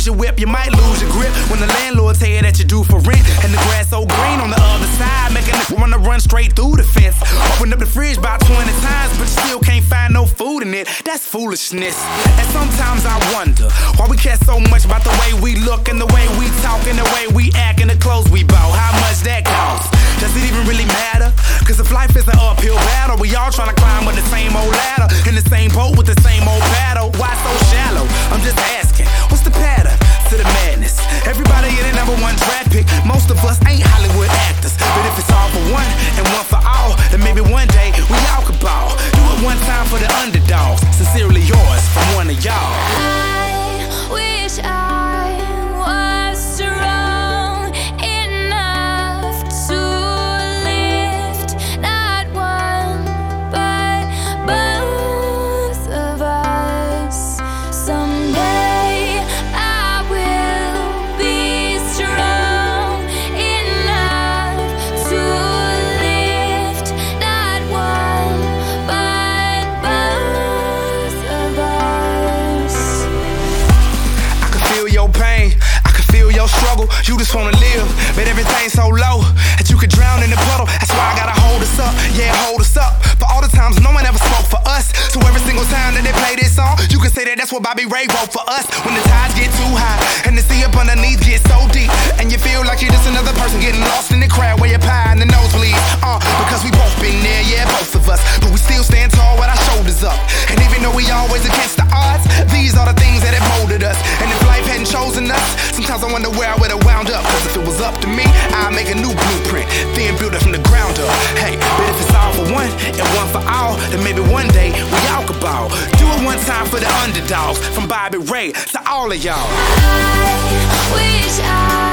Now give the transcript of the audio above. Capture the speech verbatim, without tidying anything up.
use your whip, you might lose your grip when the landlord tell you that you due for rent. And the grass so green on the other side, making it wanna run straight through the fence. Open up the fridge about twenty times, but you still can't find no food in it. That's foolishness. And sometimes I wonder why we care so much about the way we look and the way we talk and the way we act and the clothes we bought. How much that costs? Does it even really matter? Cause if life is an uphill battle, we all tryna climb up the same old ladder, in the same boat with the same old paddle. Why so shallow? I'm just asking, what's the pattern to the madness? Everybody in the number one draft pick. Most of us ain't Hollywood actors, but if it's all for one and one for all, then maybe one day we all could ball. Do it one time for the underdogs. Sincerely yours from one of y'all. I wish I was strong enough to lift not one but both of us. Someday I will be strong enough to lift not one but both of us. I can feel your pain, I can feel your struggle. You just wanna live, but everything's so low that you could drown in the puddle. That's why I gotta hold us up, yeah, hold us up. For all the times no one ever spoke for us. So every single time that they play this song, you can say that that's what Bobby Ray wrote for us. When the tides get too high and the sea up underneath gets so deep, and you feel like you're just another person getting lost in the crowd where you're pie and the nosebleed. Uh, because we both been there, yeah, both of us. But we still stand tall with our shoulders up. And even though we always against the odds, these are the things that have molded us. And if life hadn't chosen us, sometimes I wonder where I would've wound up. Cause if it was up to me, I'd make a new blueprint, then build it from the ground up. Hey, but if it's all for one and one for all, then maybe one day we all could ball. Do it one time for the underdogs, from Bobby Ray to all of y'all. I wish I